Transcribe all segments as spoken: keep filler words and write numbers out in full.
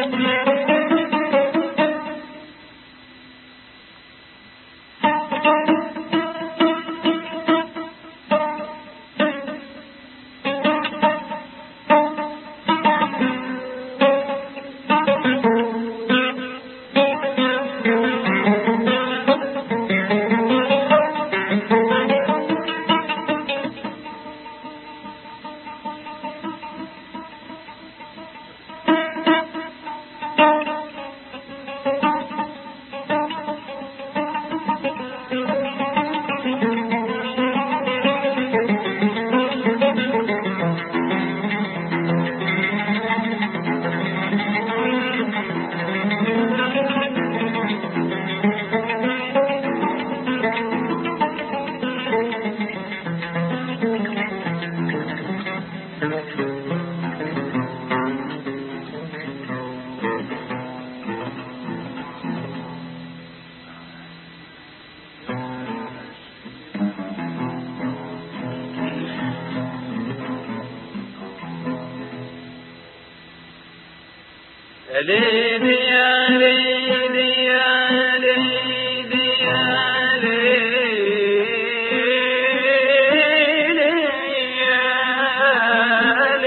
ليلي يا ليلي يا ليلي يا ليلي يا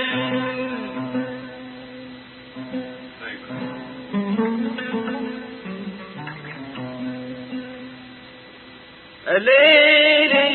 ليلي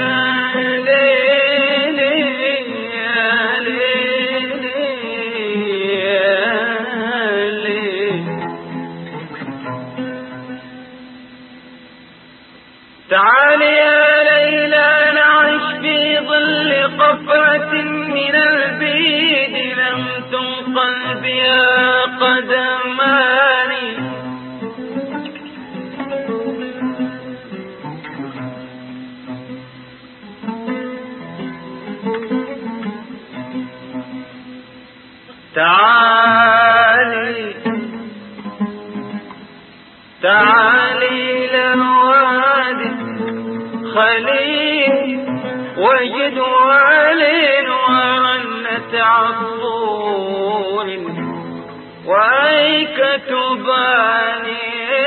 تعالي يا ليلى نعيش في ظل قفرة من البيد لم تنقل بها قدمان تعالي تعالي للوادي خليل وجد وعلين ورنة عصفور وأيكة باني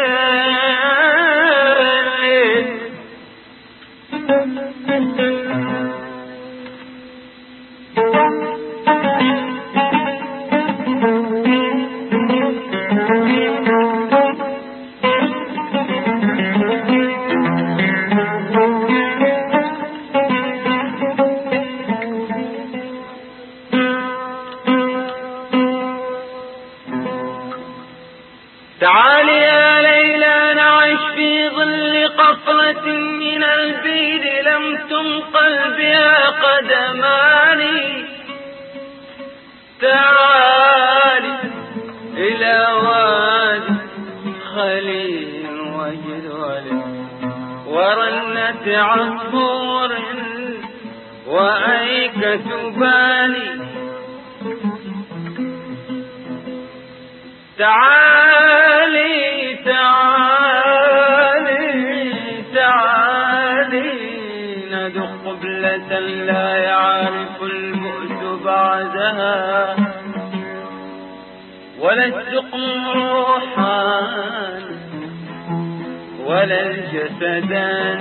تعالي يا ليلى نعيش في ظل قفرة من البيد لم تنقل بها قدمان تعالي إلى وادي خليل وجدول ورنة عصفور وأيكة باني تعالي تعالي تعالي ندق قبلة لا يعرف البؤس بعدها ولا السقم روحان ولا الجسدان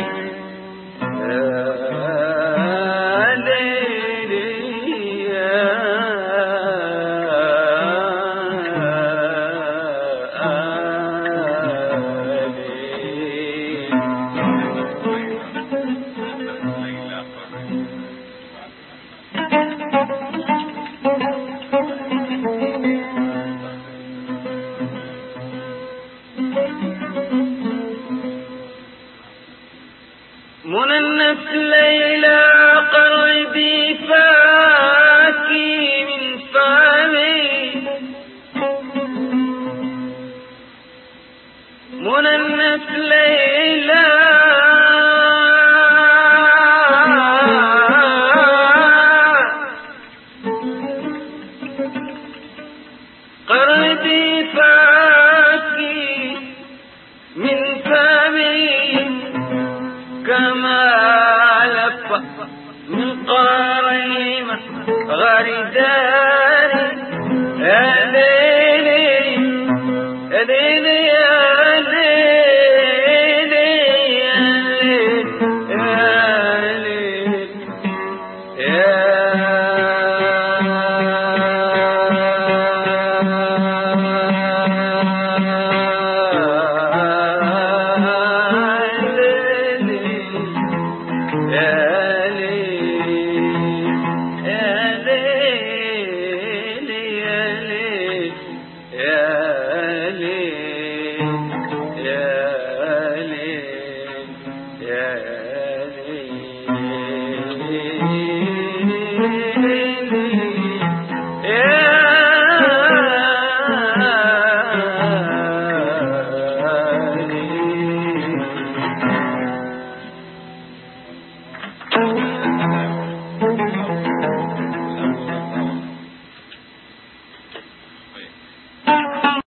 منى النفس ليلى قربي فاكي من فمي منى النفس ليلى قربي فاكي